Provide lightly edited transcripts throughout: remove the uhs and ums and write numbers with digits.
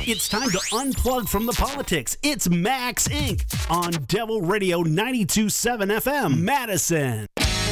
It's time to unplug from the politics. It's Max Inc. on Devil Radio 92.7 FM, Madison.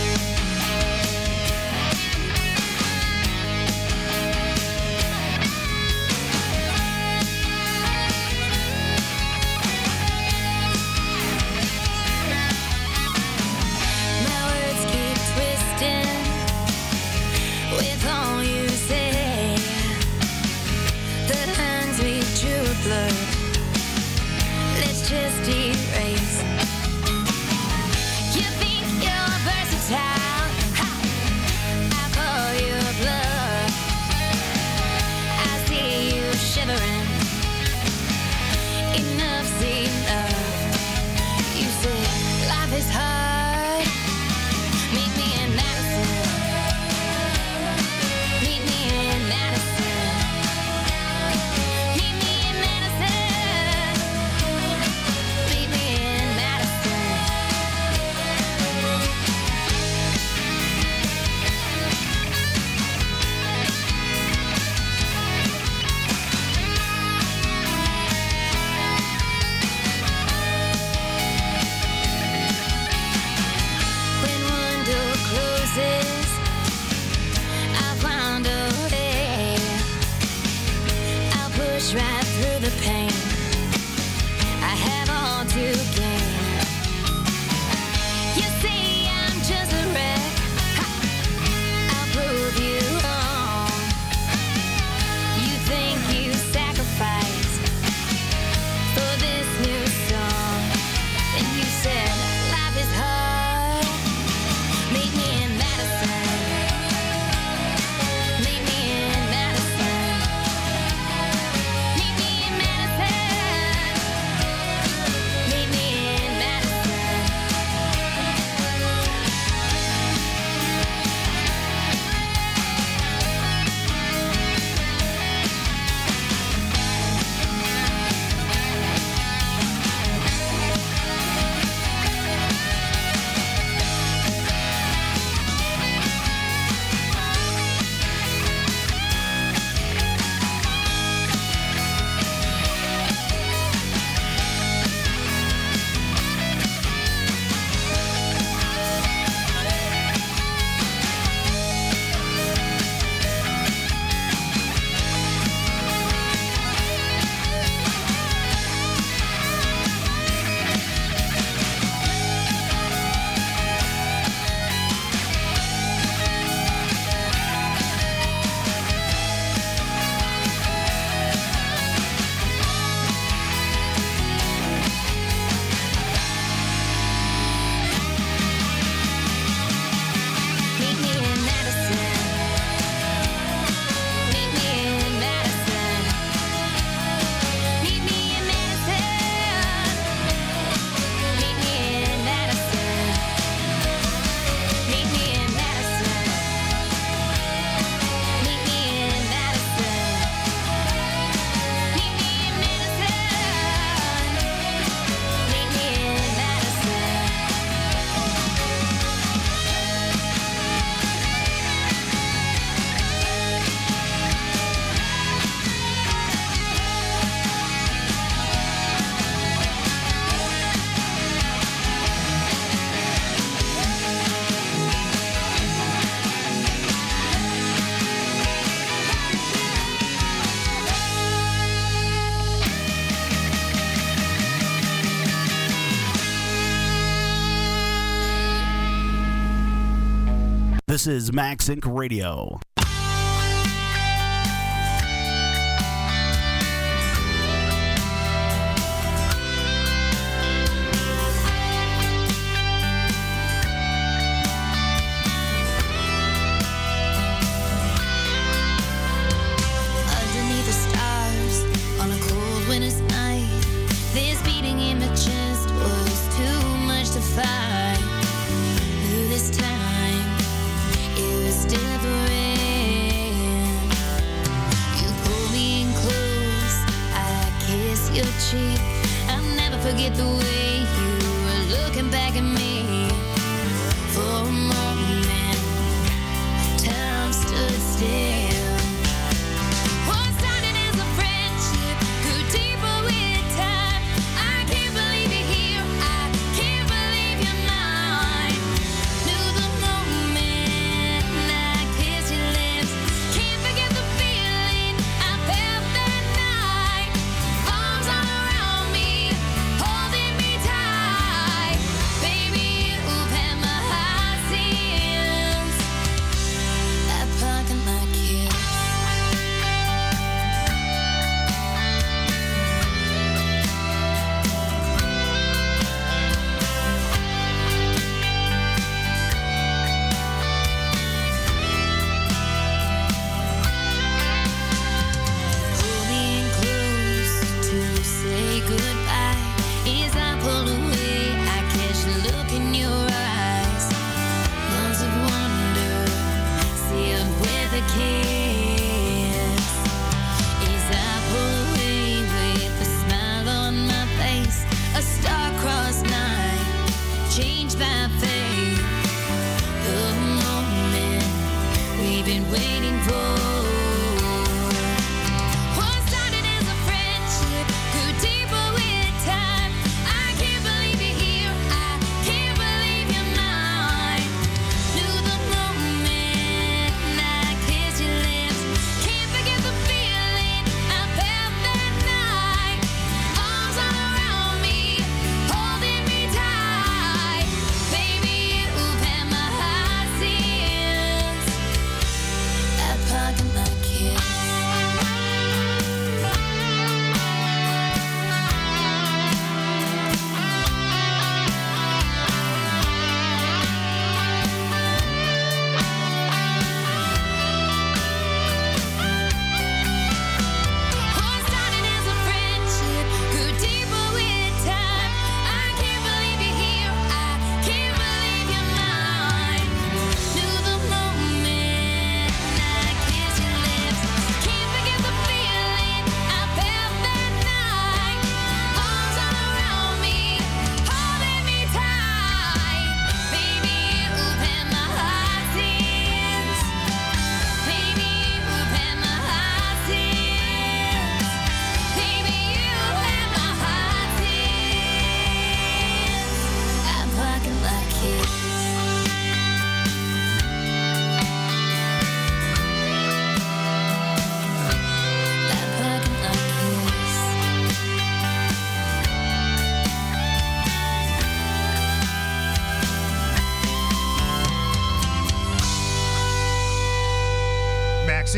Let's just erase. You think you're versatile? Ha! I'll call you bluff. I see you shivering. Enough's enough. You say life is hard. Meet me in Madison. Meet me in Madison. Right through the pain, I have all to gain. You see I'm just a wreck. Ha! I'll prove you wrong. You think you sacrificed for this new song, and you said life is hard. Meet me in Madison. Meet me in Madison. This is Max Inc. Radio. Underneath the stars on a cold winter's night, this beating in my chest was too much to fight. Through this time, it was different. You pull me in close, I kiss your cheek. I'll never forget the way you were looking back at me. For a moment, time stood still. What started as a friendship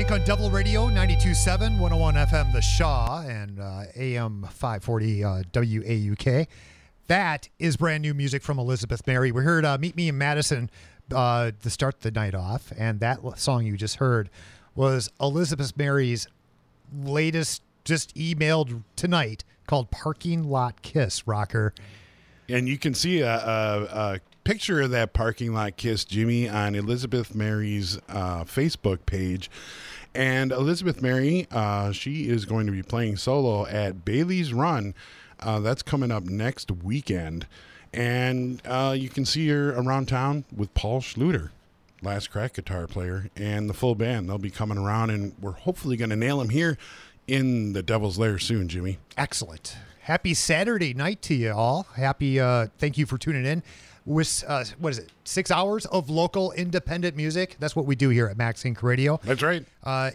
Inc. on Devil Radio 92.7, 101 FM, The Shaw, and AM 540 WAUK. That is brand new music from Elizabeth Mary. We heard Meet Me in Madison to start the night off, and that song you just heard was Elizabeth Mary's latest, just emailed tonight, called Parking Lot Kiss, Rocker. And you can see a picture of that parking lot kiss, Jimmy, on Elizabeth Mary's Facebook page. And Elizabeth Mary, she is going to be playing solo at Bailey's Run. That's coming up next weekend. And you can see her around town with Paul Schluter, Last Crack guitar player, and the full band. They'll be coming around, and we're hopefully going to nail them here in the Devil's Lair soon, Jimmy. Excellent. Happy Saturday night to you all. Happy, thank you for tuning in. With, 6 hours of local independent music. That's what we do here at Max Inc. Radio. That's right.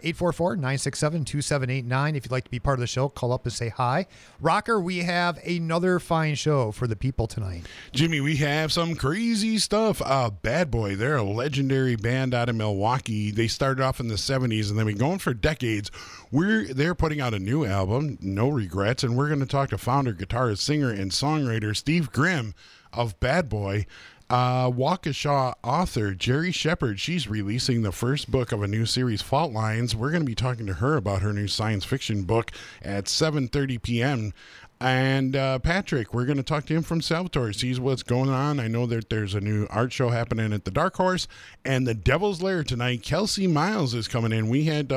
844-967-2789. If you'd like to be part of the show, call up and say hi. Rocker, we have another fine show for the people tonight. Jimmy, we have some crazy stuff. Bad Boy, they're a legendary band out of Milwaukee. They started off in the 70s and they've been going for decades. They're putting out a new album, No Regrets, and we're going to talk to founder, guitarist, singer, and songwriter Steve Grimm of Bad Boy. Waukesha author Jerry Shepard, she's releasing the first book of a new series, Fault Lines. We're going to be talking to her about her new science fiction book at 7:30 p.m. And Patrick, we're going to talk to him from Salvatore, sees what's going on. I know that there's a new art show happening at the Dark Horse and the Devil's Lair tonight. Kelsey Miles is coming in. We had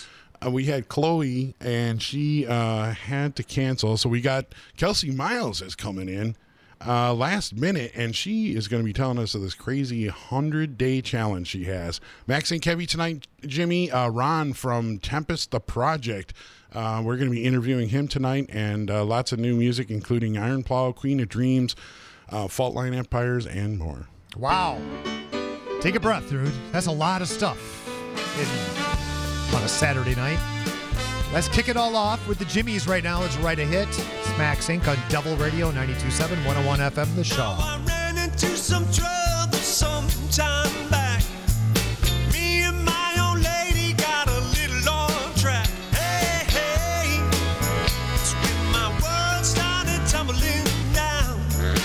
Chloe, and she had to cancel, so we got Kelsey Miles is coming in last minute, and she is going to be telling us of this crazy 100-day challenge she has. Max and Kevy tonight, Jimmy. Ron from Tempest the Project. We're going to be interviewing him tonight, and lots of new music, including Iron Plow, Queen of Dreams, Fault Line Empires, and more. Wow. Take a breath, dude. That's a lot of stuff on a Saturday night. Let's kick it all off with the Jimmies right now. Let's write a hit. It's Max Inc. on Devil Radio 92.7, 101 FM, The Shaw. I ran into some trouble some time back. Me and my old lady got a little on track. Hey, hey, it's when my world started tumbling down.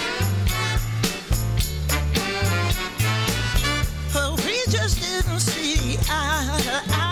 Well, we just didn't see eye to eye.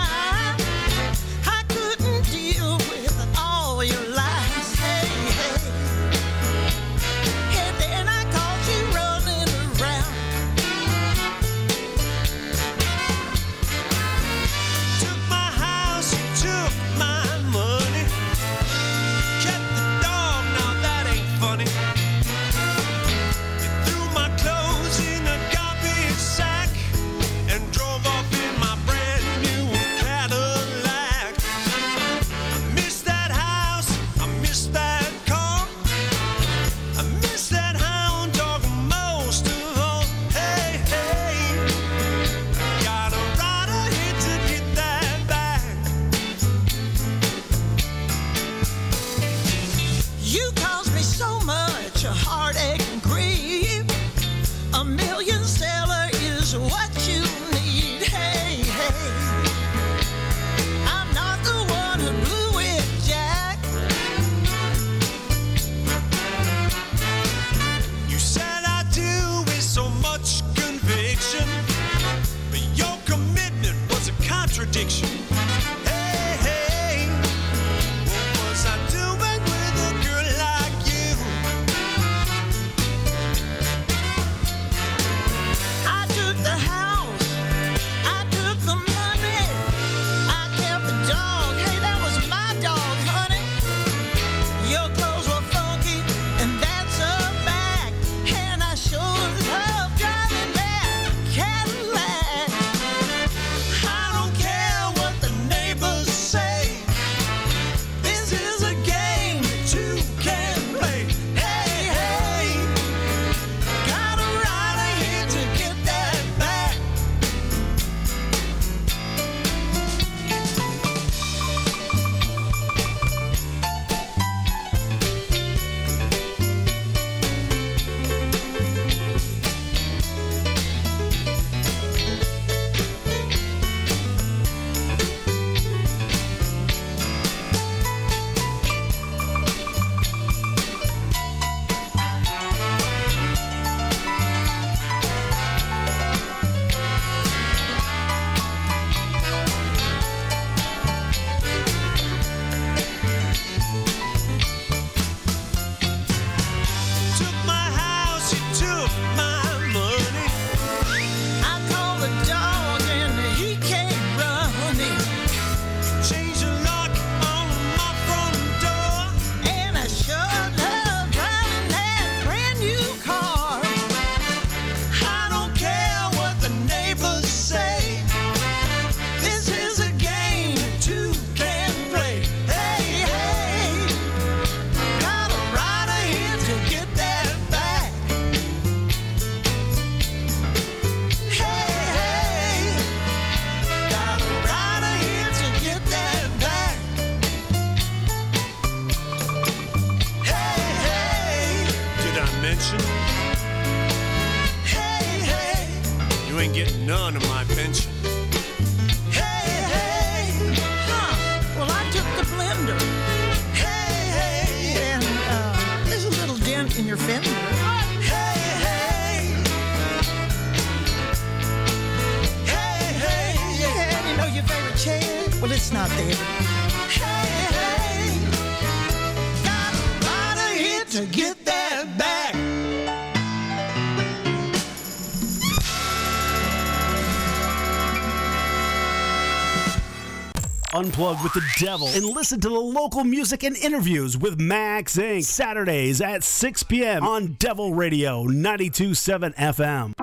mention. Hey, hey, you ain't getting none of my pension. Hey, hey, Well, I took the blender, hey, hey, and there's a little dent in your fender. hey, hey, hey, hey, And you know your favorite chair? Well, it's not there. hey, hey, got a lot of hit to get that back. Unplug with the devil and listen to the local music and interviews with Max Inc. Saturdays at 6 p.m. on Devil Radio 92.7 FM.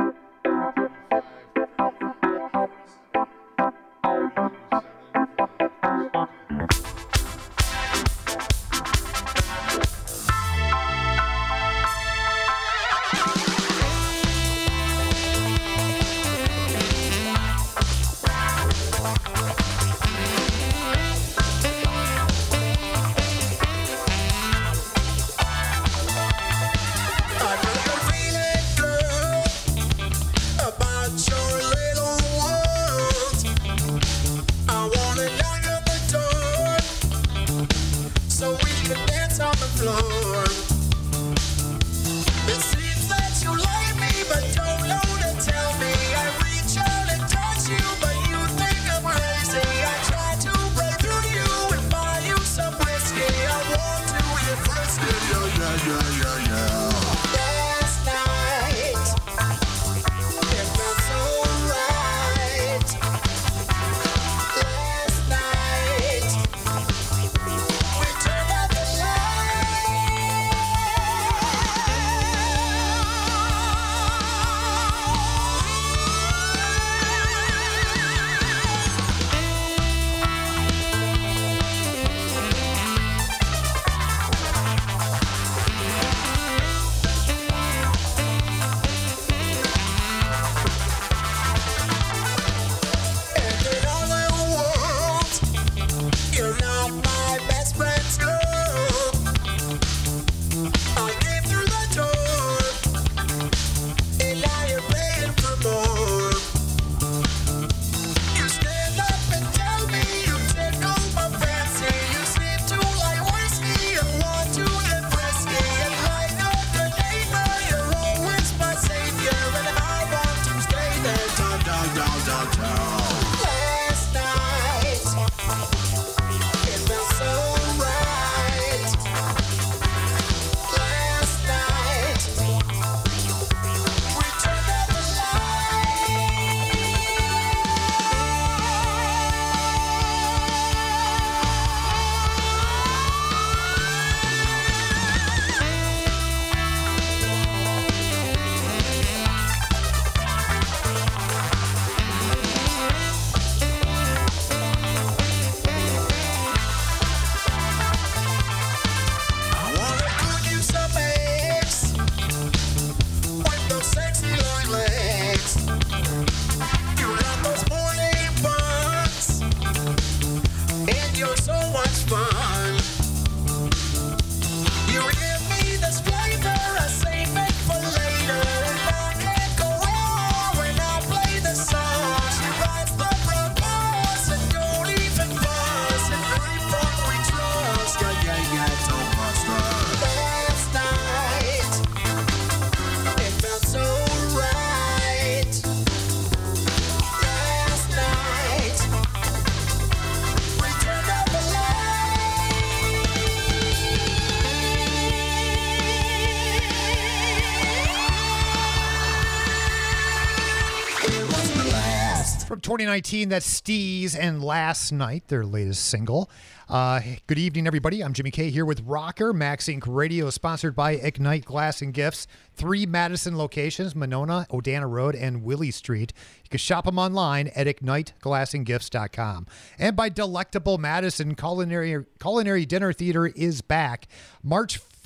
From 2019, that's Steez and Last Night, their latest single. Good evening, everybody. I'm Jimmy K here with Rocker. Max Inc. Radio is sponsored by Ignite Glass and Gifts. 3 Madison locations, Monona, Odana Road, and Willie Street. You can shop them online at igniteglassandgifts.com. And by Delectable Madison, Culinary Dinner Theater is back. March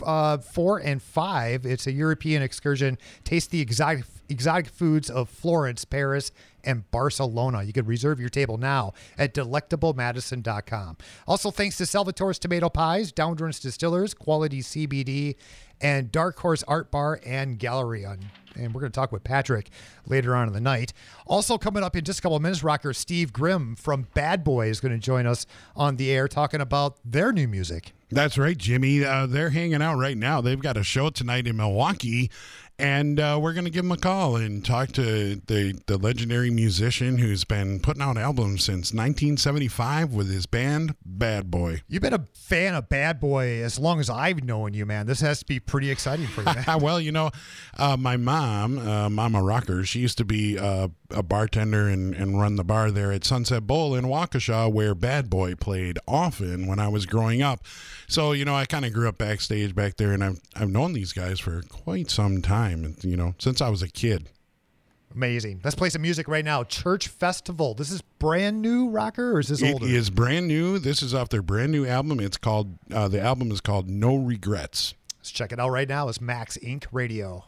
4 and 5. It's a European excursion. Taste the exotic foods of Florence, Paris, and Barcelona. You can reserve your table now at delectablemadison.com. Also, thanks to Salvatore's Tomato Pies, Downdrans Distillers, Quality CBD, and Dark Horse Art Bar and Gallery. And we're going to talk with Patrick later on in the night. Also coming up in just a couple of minutes, rocker Steve Grimm from Bad Boy is going to join us on the air talking about their new music. That's right, Jimmy. They're hanging out right now. They've got a show tonight in Milwaukee, and we're going to give them a call and talk to the legendary musician who's been putting out albums since 1975 with his band, Bad Boy. You've been a fan of Bad Boy as long as I've known you, man. This has to be pretty exciting for you, man. Well, you know, my mom, Mama Rocker, she used to be a bartender and run the bar there at Sunset Bowl in Waukesha, where Bad Boy played often when I was growing up. So, you know, I kind of grew up backstage back there, and I've known these guys for quite some time, you know, since I was a kid. Amazing. Let's play some music right now. Church Festival. This is brand new, rocker, or is this older? It is brand new. This is off their brand new album. It's called, the album is called No Regrets. Let's check it out right now. It's Max Inc. Radio.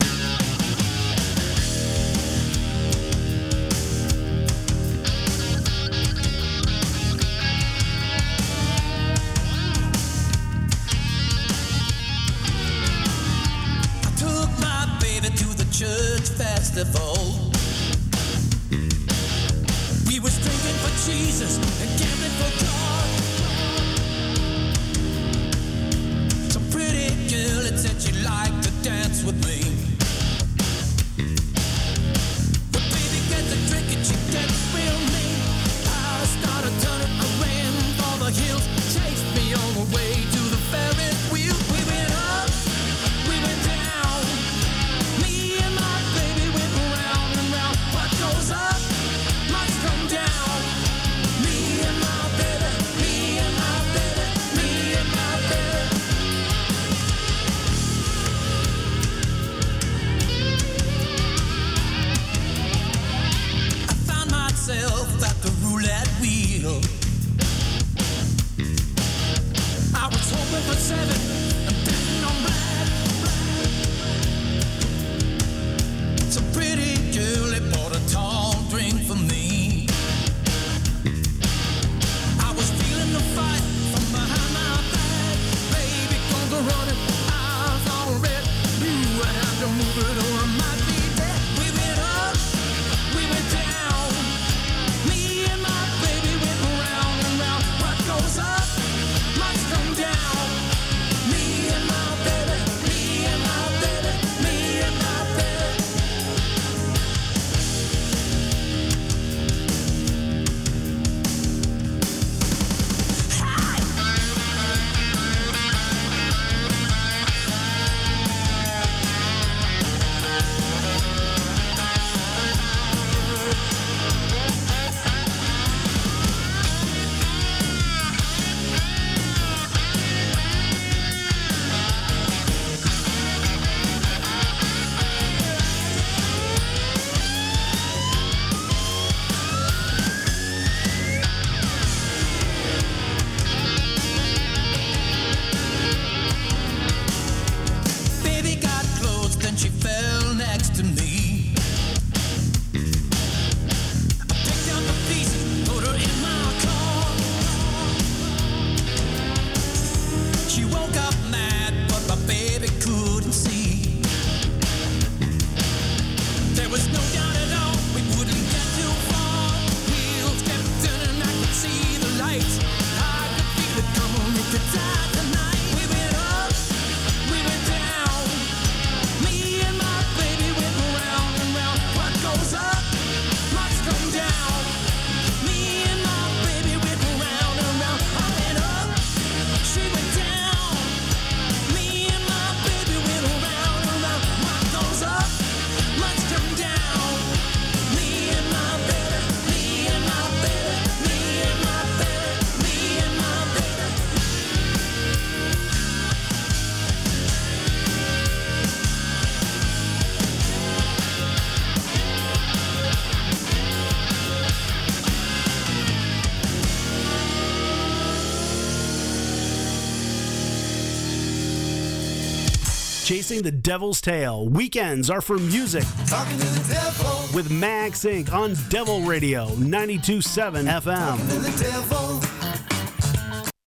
Church festival. We was drinking for Jesus and gambling for God. Some pretty girl had said she'd like to dance with me. But baby gets a drink and she gets real mean. I started turning around for the hills, chased me all the way to the Ferris wheel. We went up, we went down. Me and my baby went round and round. What goes up must come down. Me and my baby, me and my baby, me and my baby. I found myself at the roulette wheel. I was hoping for 7 and betting on black. Some pretty girl that bought a tall drink for me. I was feeling the fight from behind my back. Baby, gonna go running, eyes all red. Ooh, I have to move it or I might be dead. We went up, we went down. Me and my baby went round and round. What goes up must come down. Me and my baby, me and my baby, me and my baby. Baby got close, then she fell next to me. I picked up the pieces, put her in my car. She woke up mad, but my baby couldn't see. There was no doubt at all, we wouldn't get too far. Wheels kept turning, I could see the lights. I could feel it coming, we could die tonight. We went up, we went down. Me and my baby went round and round. What goes up must come down. Me and my baby went round and round. I went up, she went down. Chasing the Devil's Tail. Weekends are for music. Talking to the devil. With Max Inc. on Devil Radio 92.7 FM. To the devil.